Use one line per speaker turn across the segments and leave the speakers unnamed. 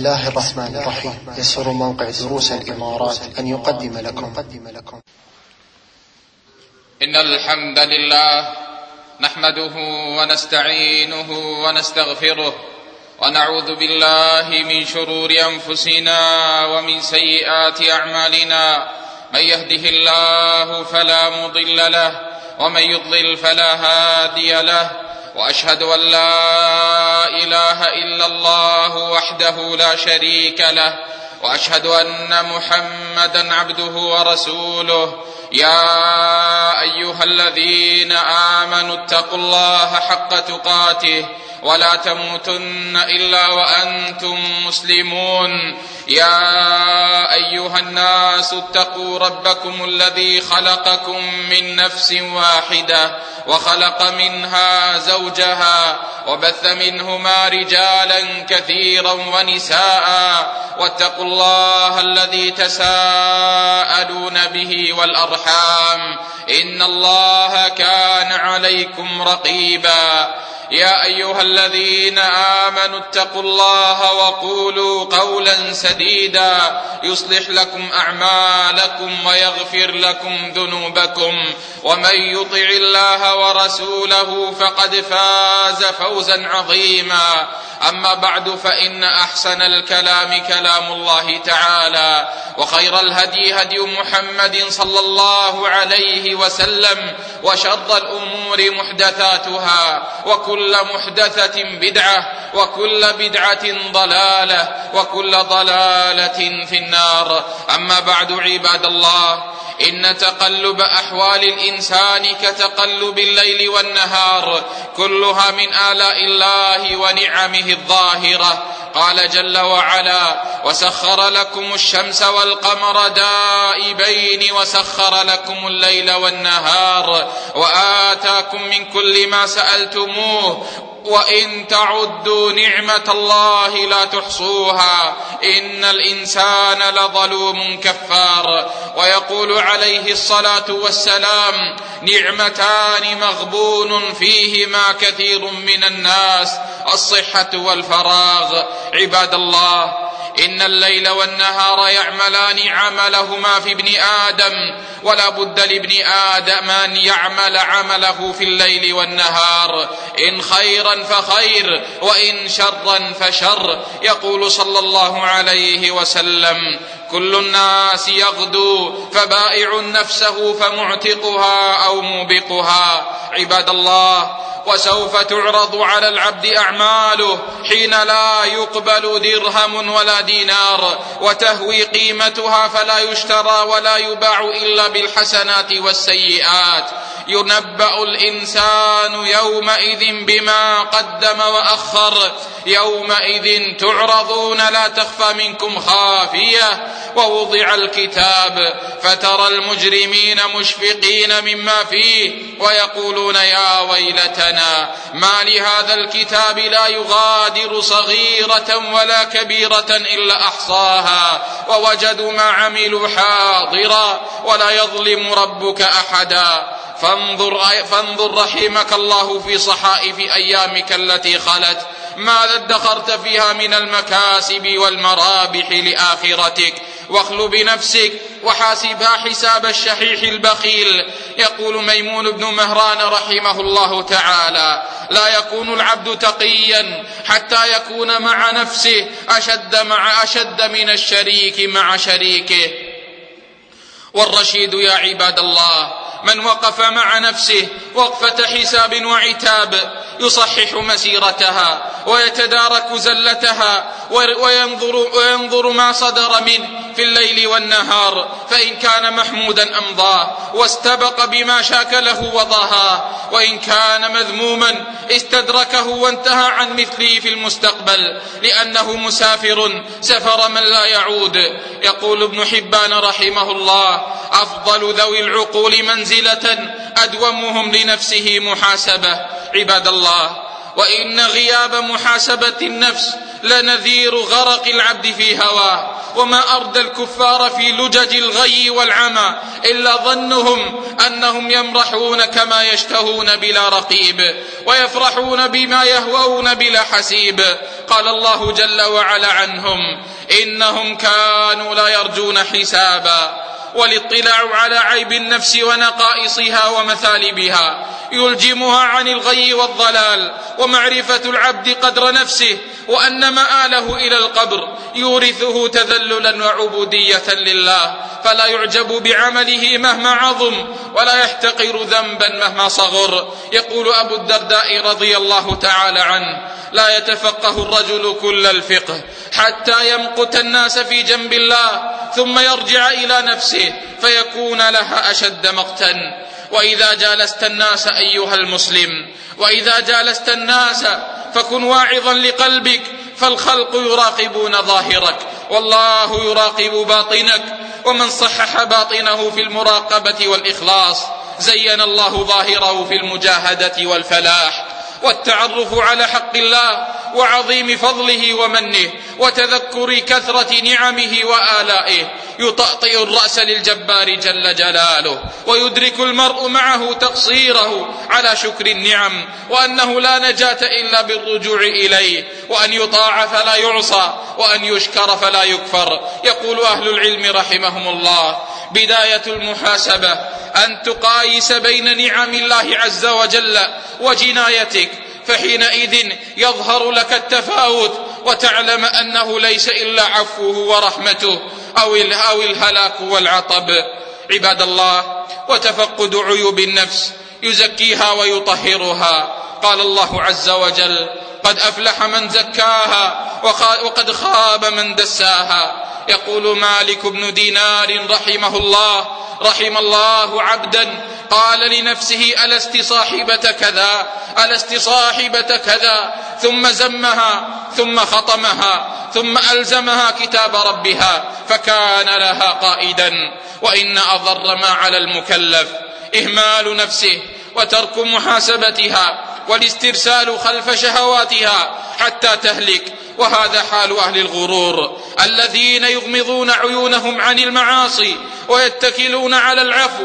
الله الرحمن الرحيم. يسر موقع دروس الإمارات أن يقدم لكم
إن الحمد لله نحمده ونستعينه ونستغفره ونعوذ بالله من شرور أنفسنا ومن سيئات أعمالنا. من يهده الله فلا مضل له ومن يضلل فلا هادي له، وأشهد أن لا إله إلا الله وحده لا شريك له، وأشهد أن محمدا عبده ورسوله. يا أيها الذين آمنوا اتقوا الله حق تقاته ولا تموتن إلا وأنتم مسلمون. يا أيها الناس اتقوا ربكم الذي خلقكم من نفس واحدة وخلق منها زوجها وبث منهما رجالا كثيرا ونساء، واتقوا الله الذي تساءلون به والأرحام إن الله كان عليكم رقيبا. يا أيها الذين آمنوا اتقوا الله وقولوا قولا سديدا يصلح لكم أعمالكم ويغفر لكم ذنوبكم، ومن يطع الله ورسوله فقد فاز فوزا عظيما. أما بعد، فإن أحسن الكلام كلام الله تعالى، وخير الهدي هدي محمد صلى الله عليه وسلم، وشر الأمور محدثاتها، وكل محدثة بدعة، وكل بدعة ضلالة، وكل ضلالة في النار. أما بعد، عباد الله، إن تقلب أحوال الإنسان كتقلب الليل والنهار، كلها من آلاء الله ونعمه الظاهرة. قال جل وعلا: وسخر لكم الشمس والقمر دائبين وسخر لكم الليل والنهار وآتاكم من كل ما سألتموه وإن تعدوا نعمة الله لا تحصوها إن الإنسان لظلوم كفار. ويقول عليه الصلاة والسلام: نعمتان مغبون فيهما كثير من الناس، الصحة والفراغ. عباد الله، إن الليل والنهار يعملان عملهما في ابن آدم، ولا بد لابن آدم أن يعمل عمله في الليل والنهار، إن خيرا فخير وإن شرا فشر. يقول صلى الله عليه وسلم: كل الناس يغدو فبائع نفسه فمعتقها أو موبقها. عباد الله، وسوف تعرض على العبد أعماله حين لا يقبل درهم ولا دينار، وتهوي قيمتها فلا يشترى ولا يباع إلا بالحسنات والسيئات. ينبأ الإنسان يومئذ بما قدم وأخر، يومئذ تعرضون لا تخفى منكم خافية. ووضع الكتاب فترى المجرمين مشفقين مما فيه ويقولون: يا ويلتنا ما لهذا الكتاب لا يغادر صغيرة ولا كبيرة إلا أحصاها ووجدوا ما عملوا حاضرا ولا يظلم ربك أحدا. فانظر رحمك الله في صحائف أيامك التي خلت، ماذا ادخرت فيها من المكاسب والمرابح لآخرتك، واخل بنفسك وحاسبها حساب الشحيح البخيل. يقول ميمون بن مهران رحمه الله تعالى: لا يكون العبد تقيا حتى يكون مع نفسه أشد من الشريك مع شريكه. والرشيد يا عباد الله من وقف مع نفسه وقفة حساب وعتاب، يصحح مسيرتها ويتدارك زلتها وينظر ما صدر منه في الليل والنهار، فإن كان محمودا أمضاه واستبق بما شاكله وضاها، وإن كان مذموما استدركه وانتهى عن مثله في المستقبل، لأنه مسافر سفر من لا يعود. يقول ابن حبان رحمه الله: أفضل ذوي العقول منزلة أدومهم لنفسه محاسبة. عباد الله، وإن غياب محاسبة النفس لنذير غرق العبد في هواه، وما أردى الكفار في لجج الغي والعمى إلا ظنهم أنهم يمرحون كما يشتهون بلا رقيب، ويفرحون بما يهوون بلا حسيب. قال الله جل وعلا عنهم: إنهم كانوا لا يرجون حسابا. والاطلاع على عيب النفس ونقائصها ومثالبها يلجمها عن الغي والضلال، ومعرفة العبد قدر نفسه وأن مآله إلى القبر يورثه تذللا وعبودية لله، فلا يعجب بعمله مهما عظم، ولا يحتقر ذنبا مهما صغر. يقول أبو الدرداء رضي الله تعالى عنه: لا يتفقه الرجل كل الفقه حتى يمقت الناس في جنب الله، ثم يرجع إلى نفسه فيكون لها أشد مقتا. وإذا جالست الناس أيها المسلم، وإذا جالست الناس فكن واعظا لقلبك، فالخلق يراقبون ظاهرك والله يراقب باطنك. ومن صحح باطنه في المراقبة والإخلاص زين الله ظاهره في المجاهدة والفلاح. والتعرف على حق الله وعظيم فضله ومنه وتذكر كثرة نعمه وآلائه يطأطئ الرأس للجبار جل جلاله، ويدرك المرء معه تقصيره على شكر النعم، وأنه لا نجاة إلا بالرجوع إليه، وأن يطاع فلا يعصى، وأن يشكر فلا يكفر. يقول أهل العلم رحمهم الله: بداية المحاسبة أن تقايس بين نعم الله عز وجل وجنايتك، فحينئذ يظهر لك التفاوت، وتعلم أنه ليس إلا عفوه ورحمته أو الهلاك والعطب. عباد الله، وتفقد عيوب النفس يزكيها ويطهرها. قال الله عز وجل: قد أفلح من زكاها وقد خاب من دساها. يقول مالك بن دينار رحمه الله: رحم الله عبدا قال لنفسه: ألست صاحبة كذا، ألست صاحبة كذا، ثم زمها ثم خطمها ثم ألزمها كتاب ربها فكان لها قائدا. وإن أضر ما على المكلف إهمال نفسه وترك محاسبتها والاسترسال خلف شهواتها حتى تهلك. وهذا حال أهل الغرور الذين يغمضون عيونهم عن المعاصي ويتكلون على العفو،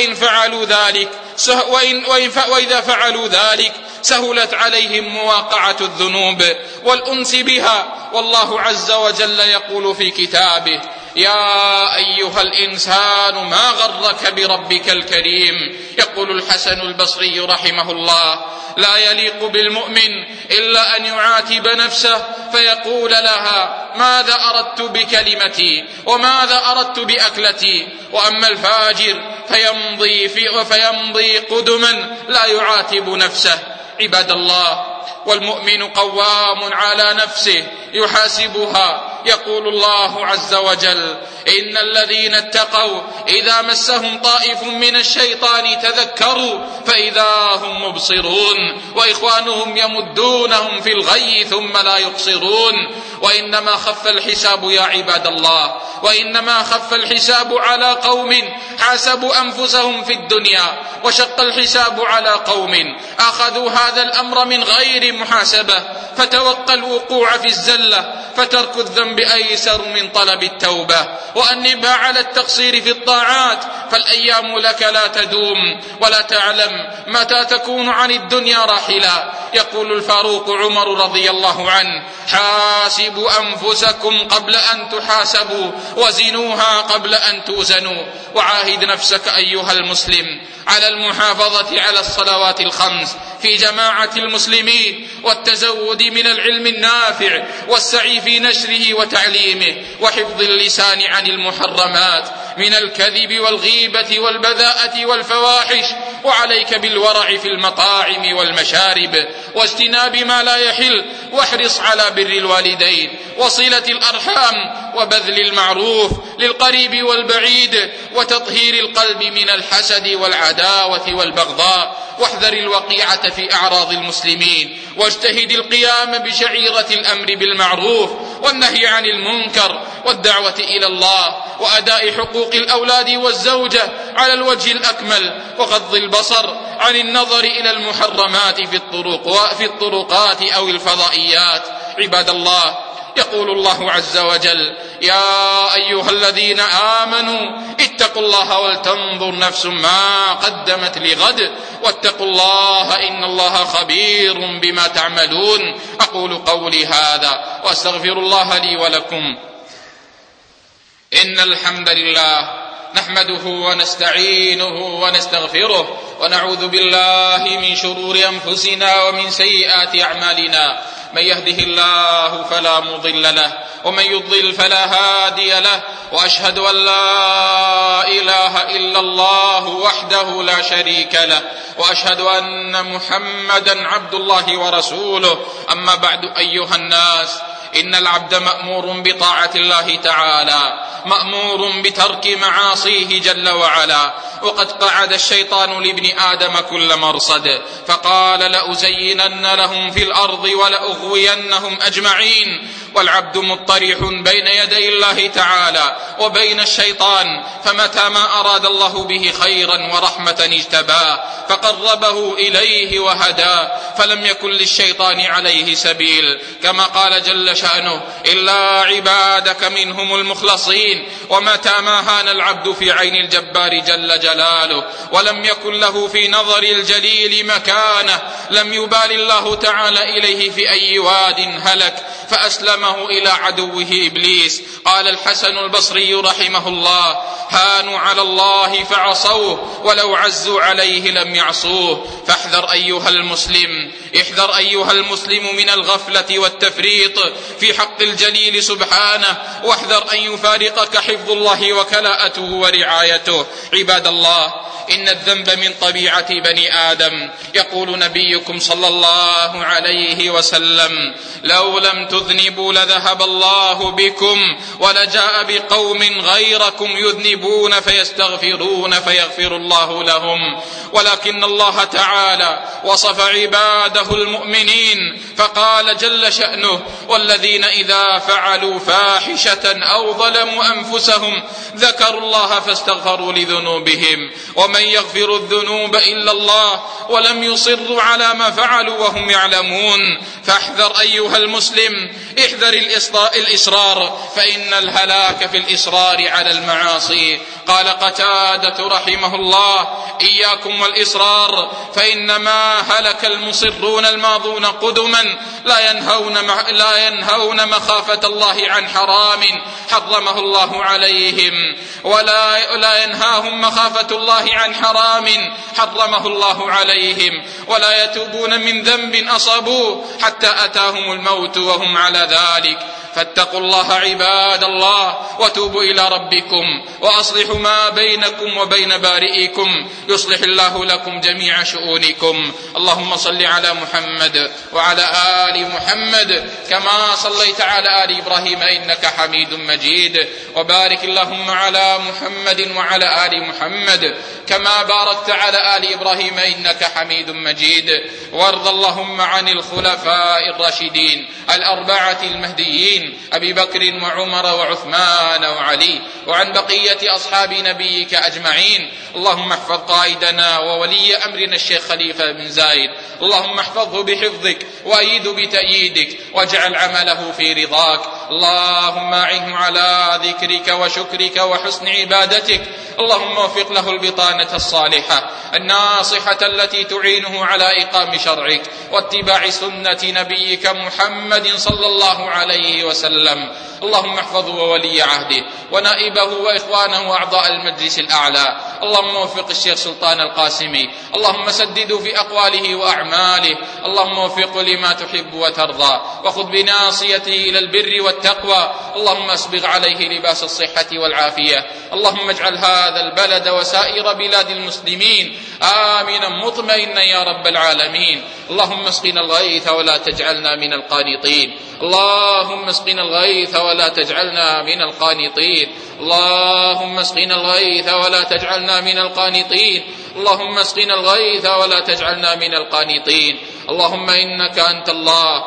وإذا فعلوا ذلك سهلت عليهم مواقعة الذنوب والأنس بها. والله عز وجل يقول في كتابه: يا أيها الإنسان ما غرك بربك الكريم. يقول الحسن البصري رحمه الله: لا يليق بالمؤمن إلا أن يعاتب نفسه فيقول لها: ماذا أردت بكلمتي وماذا أردت بأكلتي. وأما الفاجر فيمضي قدما لا يعاتب نفسه. عباد الله، والمؤمن قوام على نفسه يحاسبها. يقول الله عز وجل: إن الذين اتقوا إذا مسهم طائف من الشيطان تذكروا فإذا هم مبصرون، وإخوانهم يمدونهم في الغي ثم لا يقصرون. وإنما خف الحساب يا عباد الله، وإنما خف الحساب على قوم حاسبوا أنفسهم في الدنيا، وشق الحساب على قوم أخذوا هذا الأمر من غير محاسبة فتوقى الوقوع في الزلة، فترك الذنب أيسر من طلب التوبة. وأنبها على التقصير في الطاعات، فالأيام لك لا تدوم ولا تعلم متى تكون عن الدنيا راحلا. يقول الفاروق عمر رضي الله عنه: حاسبوا أنفسكم قبل أن تحاسبوا، وزنوها قبل أن توزنوا. وعاهد نفسك أيها المسلم على المحافظة على الصلوات الخمس في جماعة المسلمين، والتزود من العلم النافع، والسعي في نشره وتعليمه، وحفظ اللسان عن المحرمات من الكذب والغيبة والبذاءة والفواحش. وعليك بالورع في المطاعم والمشارب، واجتناب ما لا يحل، واحرص على بر الوالدين وصلة الأرحام وبذل المعروف للقريب والبعيد، وتطهير القلب من الحسد والعداوة والبغضاء. واحذر الوقيعة في أعراض المسلمين، واجتهد القيام بشعيرة الأمر بالمعروف والنهي عن المنكر، والدعوة إلى الله، وأداء حقوق الأولاد والزوجة على الوجه الأكمل، وغض البصر عن النظر إلى المحرمات في الطرقات أو الفضائيات. عباد الله، يقول الله عز وجل: يا أيها الذين آمنوا اتقوا الله ولتنظر نفس ما قدمت لغد واتقوا الله إن الله خبير بما تعملون. أقول قولي هذا وأستغفر الله لي ولكم. إن الحمد لله نحمده ونستعينه ونستغفره ونعوذ بالله من شرور أنفسنا ومن سيئات أعمالنا. من يهده الله فلا مضل له ومن يضلل فلا هادي له، وأشهد أن لا إله إلا الله وحده لا شريك له، وأشهد أن محمدا عبد الله ورسوله. أما بعد أيها الناس، إن العبد مأمور بطاعة الله تعالى، مأمور بترك معاصيه جل وعلا. وقد قعد الشيطان لابن آدم كل مرصد فقال: لأزينن لهم في الأرض ولأغوينهم أجمعين. والعبد مضطرح بين يدي الله تعالى وبين الشيطان، فمتى ما أراد الله به خيرا ورحمة اجتباه فقربه إليه وهداه، فلم يكن للشيطان عليه سبيل، كما قال جل شأنه: إلا عبادك منهم المخلصين. ومتى ما هان العبد في عين الجبار جل جلاله ولم يكن له في نظر الجليل مكانه، لم يبال الله تعالى إليه في أي واد هلك فأسلمه إلى عدوه إبليس. قال الحسن البصري رحمه الله: هانوا على الله فعصوه ولو عزوا عليه لم يعصوه. فاحذر أيها المسلم، احذر أيها المسلم من الغفلة والتفريط في حق الجليل سبحانه، واحذر أن يفارقك حفظ الله وكلاءته ورعايته. عباد الله، إن الذنب من طبيعة بني آدم. يقول نبيكم صلى الله عليه وسلم: لو لم تذنبوا لذهب الله بكم ولجاء بقوم غيركم يذنبون فيستغفرون فيغفر الله لهم. ولكن الله تعالى وصف عباده المؤمنين فقال جل شأنه: والذين إذا فعلوا فاحشة أو ظلموا أنفسهم ذكروا الله فاستغفروا لذنوبهم ومن يغفر الذنوب إلا الله ولم يصروا على ما فعلوا وهم يعلمون. فاحذر أيها المسلم، احذر الإصرار، فإن الهلاك في الإصرار على المعاصي. قال قتادة رحمه الله: إياكم والإصرار، فإنما هلك المصرون الماضون قدما لا ينهون مخافة الله عن حرام حرمه الله عليهم، ولا ينهاهم مخافة الله عن حرام حرمه الله عليهم، ولا يتوبون من ذنب أصابوه حتى أتاهم الموت وهم على ذلك. فاتقوا الله عباد الله وتوبوا إلى ربكم وأصلحوا ما بينكم وبين بارئكم يصلح الله لكم جميع شؤونكم. اللهم صل على محمد وعلى آل محمد كما صليت على آل إبراهيم إنك حميد مجيد، وبارك اللهم على محمد وعلى آل محمد كما باركت على آل إبراهيم إنك حميد مجيد. وارض اللهم عن الخلفاء الراشدين الأربعة المهديين أبي بكر وعمر وعثمان وعلي، وعن بقية أصحاب نبيك أجمعين. اللهم احفظ قائدنا وولي أمرنا الشيخ خليفة بن زايد، اللهم احفظه بحفظك وأيده بتأييدك واجعل عمله في رضاك. اللهم أعنه على ذكرك وشكرك وحسن عبادتك. اللهم وفق له البطانة الصالحة الناصحة التي تعينه على إقام شرعك واتباع سنة نبيك محمد صلى الله عليه وسلم. اللهم احفظه وولي عهده ونائبه وإخوانه وأعضاء المجلس الأعلى. اللهم وفق الشيخ سلطان القاسمي، اللهم سدده في أقواله وأعماله، اللهم وفقه لما تحب وترضى، وخذ بناصيته إلى البر والتقوى. اللهم اسبغ عليه لباس الصحة والعافية. اللهم اجعل هذا البلد وسائر بلاد المسلمين آمنا مطمئنا يا رب العالمين. اللهم اسقنا الغيث ولا تجعلنا من القانطين. اللهم اسقنا الغيث ولا تجعلنا من القانطين. اللهم اسقنا الغيث ولا تجعلنا من القانطين. اللهم اسقنا الغيث ولا تجعلنا من القانطين. اللهم إنك أنت الله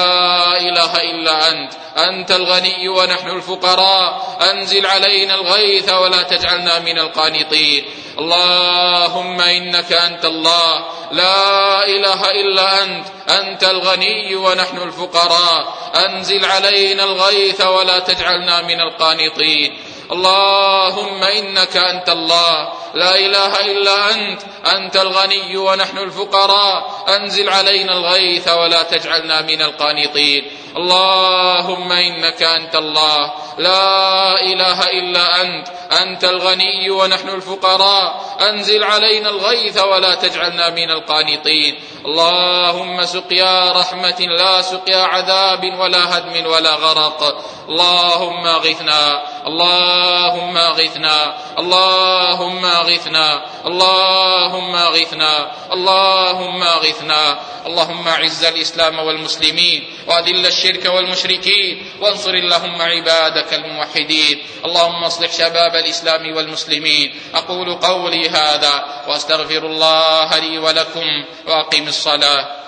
لا إله إلا أنت الغني ونحن الفقراء، أنزل علينا الغيث ولا تجعلنا من القانطين. اللهم إنك أنت الله لا إله إلا أنت، أنت الغني ونحن الفقراء، أنزل علينا الغيث ولا تجعلنا من القانطين. اللهم إنك أنت الله، لا إله إلا أنت، أنت الغني ونحن الفقراء، أنزل علينا الغيث ولا تجعلنا من القانطين. اللهم إنك أنت الله، لا إله إلا أنت، أنت الغني ونحن الفقراء، أنزل علينا الغيث ولا تجعلنا من القانطين. اللهم سقيا رحمة لا سقيا عذاب ولا هدم ولا غرق. اللهم أغثنا، اللهم أغثنا، اللهم أغثنا، اللهم أغثنا، اللهم أغثنا. اللهم أعز الإسلام والمسلمين وأذل الشرك والمشركين، وانصر اللهم عبادك الموحدين. اللهم اصلح شباب الإسلام والمسلمين. أقول قولي هذا وأستغفر الله لي ولكم، وأقم الصلاة.